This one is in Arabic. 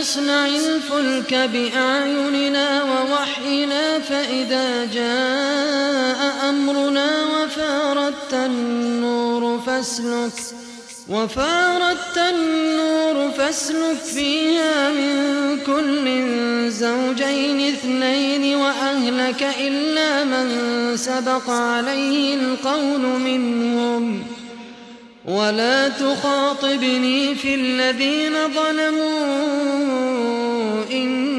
اصنع الفلك بأعيننا ووحينا فإذا جاء أمرنا وفارت النور فاسلك فيها من كل زوجين اثنين وأهلك إلا من سبق عليه القول منهم ولا تخاطبني في الذين ظلموا